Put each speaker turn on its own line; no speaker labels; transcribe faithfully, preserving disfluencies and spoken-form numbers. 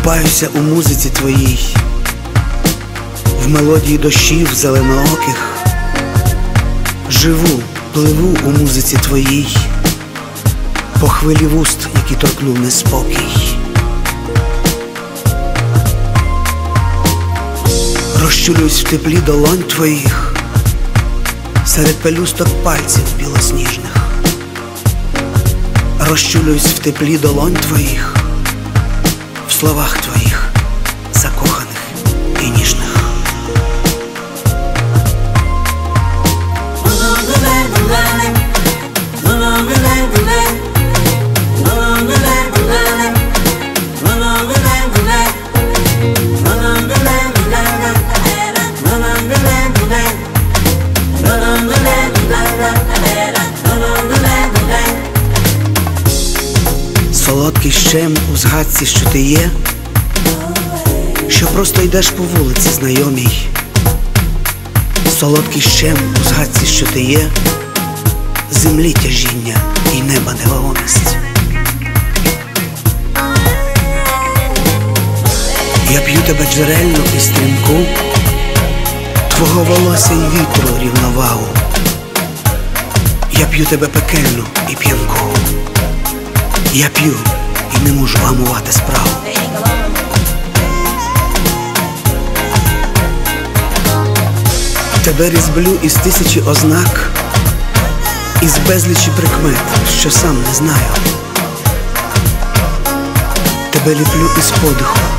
Купаюся у музиці твоїй, в мелодії дощів зеленооких. Живу, пливу у музиці твоїй, по хвилі вуст, які торкнув неспокій. Розчулююсь в теплі долонь твоїх, серед пелюсток пальців білосніжних. Розчулююсь в теплі долонь твоїх, в словах твоїх закоханих і ніжних. Солодкий щем у згадці, що ти є, що просто йдеш по вулиці знайомій. Солодкий щем у згадці, що ти є, землі тяжіння і неба невагомість. Я п'ю тебе джерельну і стрімку, твого волосся й вітру рівновагу. Я п'ю тебе пекельну і п'янку, я п'ю і не можу гамувати справу. Тебе різблю із тисячі ознак, із безлічі прикмет, що сам не знаю. Тебе ліплю із подиху,